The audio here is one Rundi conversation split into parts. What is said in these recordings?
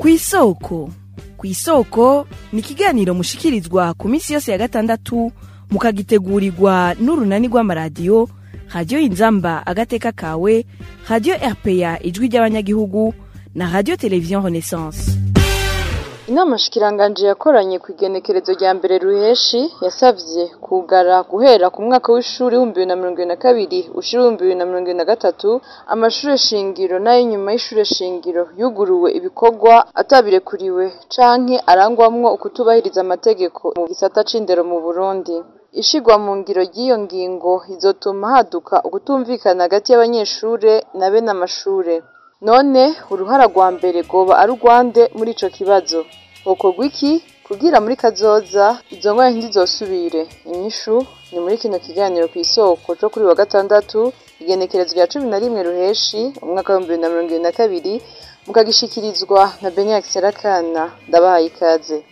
Kw'isoko. Kw'isoko ni ikiganiro mushikirizwa ku minsi yose ya gatandatu mukagitegurirwa n'urunani rw'amaradiyo Radio Inzamba agateka kawe, Radio RPA ijwi ry'abanyagihugu na Radio Television Renaissance. Inama shikiranganje yakoranye ku igenekerezo rya mbere ruheshi yasavye kugara guhera ku mwaka w'ishuri 2022 ushira 2023 amashure shingiro nayo nyuma y'ishure shingiro yuguruwe ibikorwa atabirekuriwe canke arangwamwo ukutubahiriza amategeko mu gisata c'indero mu Burundi. Ishigwa mu ngiro ry'iyo ngingo izotuma haduka ukutumvikana hagati y'abanyeshure na bene amashure. None uruhara rwa mbere goba ari urwande muri ico kibazo. Hokorwa iki kugira muri kazoza izo ngwara ntizosubire? Inyishu ni muri kino kiganiro kw'isoko cyo kuri wa gatandatu igenekerezo rya 11 ruheshi umwaka wa 2022 mukagishikirizwa na Benyax Serakana. Ndabahaye ikaze.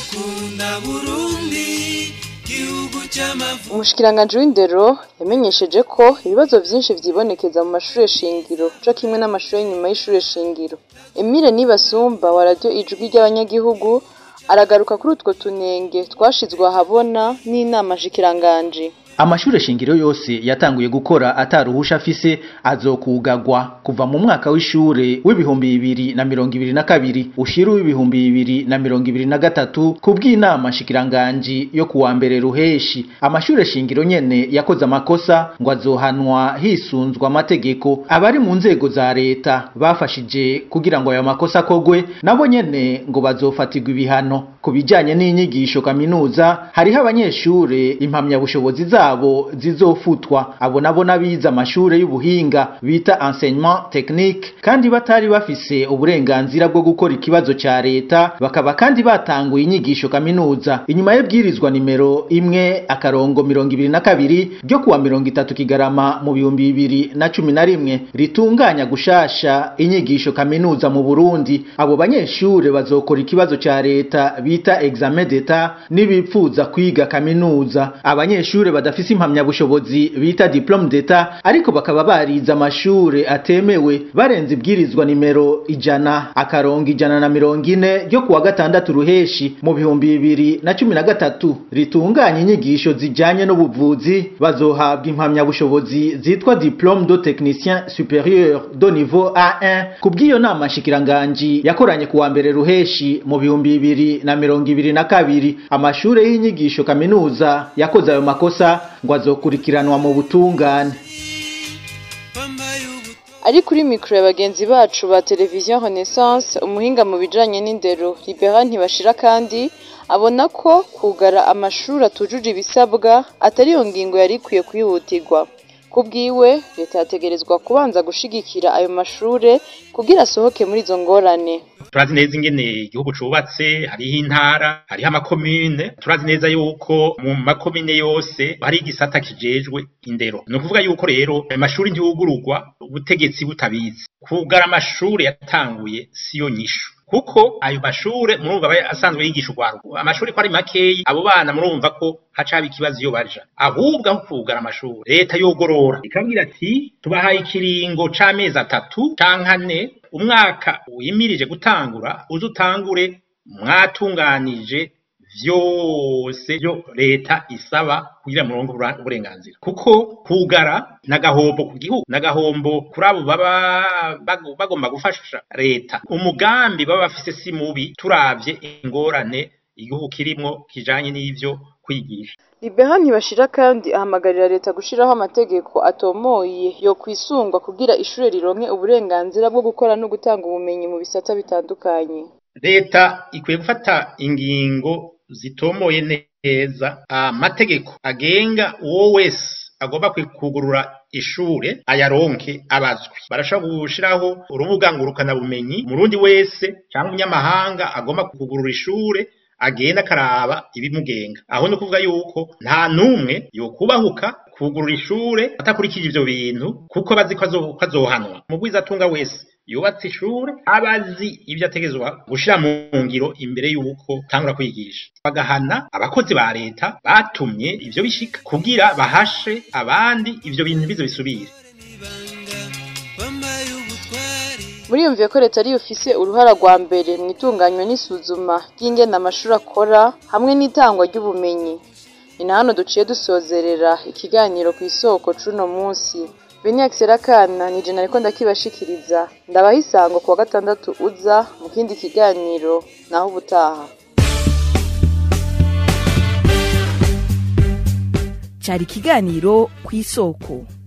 Umushikiranganje w'indero yamenyesheje ko ibibazo vyinshi vyibonekeza mu mashure shingiro co kimwe n'amashure nyuma y'ishure shingiro. Emile Nibasumba wa Radio Ijwi ry'abanyagihugu aragaruka kuri utwo tunenge twashizwe ahabona n'inama shikiranganje. Amashure shingiro yose yatanguye gukora ataruhusha afise azokugagwa kuva mu mwaka w'ishure w'ibihumbi 2022 ushira w'ibihumbi 2023 kubw'inama shikiranganje yo kuwa mbere ruheshi. Amashure shingiro nyene yakoze amakosa ngo azohanwa hisunzwa amategeko. Abari mu nzego za leta bafashije kugira ngo ayo makosa akogwe nabo nyene ngo bazofatirwa ibihano. Kubijanye n'inyigisho kaminuza hariho abanyeshure impamya bushobozi zabo zizofutwa. Abo nabo nabiza amashure y'ubuhinga bita enseignement technique kandi batari bafise uburenganzira bwo gukora ikibazo ca leta, bakaba kandi batanguye inyigisho kaminuza inyuma y'ibwirizwa nimero 1/22 ryo kuwa 30 Kigarama mu 2011 ritunganya gushasha inyigisho kaminuza mu Burundi. Abo banyeshure bazokora ikibazo ca leta bita examen d'etat nibipfuza kwiga kaminuza. Abanyeshure badafise impamya bushobozi bita diplome d'etat ariko bakaba bariza amashure atemewe barenze ibwirizwa nimero 100/140 ryo kuwa gatandatu ruheshi mu 2013 ritunganya inyigisho zijanye n'ubuvuzi bazohabwa impamya bushobozi zitwa diplome de technicien supérieur de niveau A1. Kubw'iyo nama shikiranganje yakoranye kuwa mbere ruheshi mu 2022 amashure y'inyigisho kaminuza yakoze ayo makosa ngo azokurikiranwa mu butungane. Ari kuri mikro ya bagenzi bacu ba Television Renaissance, umuhinga mu bijanye n'indero Libera Ntibashira kandi abona ko kugara amashuri atujuje ibisabwa atari yo ngingo yari ikwiye kwihutirwa. Kubwiwe leta yategerezwa kubanza gushigikira ayo mashure kugira asohoke muri izo ngorane. Turazi neza ingene igihugu cubatse, hariho intara, hariho amakomine. Turazi neza yuko mu makomine yose hari igisata kijejwe indero. No kuvuga yuko rero amashuri ntiyugururwa ubutegetsi butabizi. Kugara amashuri yatanguye siyo nyishu. Kuko ayo mashure murumva asanzwe yigisha urwaruko. Amashuri ko ari makeyi, abo bana murumva ko haca haba ikibazo iyo baja. Ahubwo aho kugara amashuri leta yogorora ikabwira ati tubahaye ikiringo c'amezi 3 canke 4 umwaka wimirije gutangura uzutangure mwatunganije vyose yo leta isaba kugira murongo uburenganzira. Kuko kugara nagahombo ku gihugu, nagahombo kuri abo baba bagomba gufasha leta. Umugambi baba bafise si mubi turavye ingorane igihugu kirimwo kijanye n'ivyo kwigisha. Libera Ntibashira kandi ahamagarira leta gushiraho amategeko atomoye yo kwisungwa kugira ishure rironke uburenganzira bwo gukora no gutanga ubumenyi mu bisata bitandukanye. Leta ikwiye gufata ingingo zitomoye neza amategeko agenga uwo wese agomba kugurura ishure ayaronke abazwi. Barashobora gushiraho urubuga ngurukana bumenyi murundi wese cyangwa umunyamahanga agomba kugurura ishure agenda karaba ibimugenga. Aho no kuvuga yuko nta numwe yokubahuka kugurura ishure atakurikije ivyo bintu kuko bazi ko azohanwa. Mugwiza atunga wese yubatse ishure abazi ibyo ategezwa gushira mu ngiro imbere yuko tangura kwigisha. Bagahana abakozi ba leta batumye ivyo bishika kugira bahashe abandi ivyo bintu bizo bisubire. muriyumviye ko leta ariyo ifise uruhara rwa mbere mu itunganywa n'isuzuma ry'ingene amashuri akora hamwe n'itangwa ry'ubumenyi. Ni na hano duciye dusozerera ikiganiro ku isoko c'uno munsi. Beniax Serakana ni je nariko ndakibashikiriza. Ndabaha isango kuwa gatandatu uza mu kindi kiganiro naho ubutaha. Cari ikiganiro ku isoko.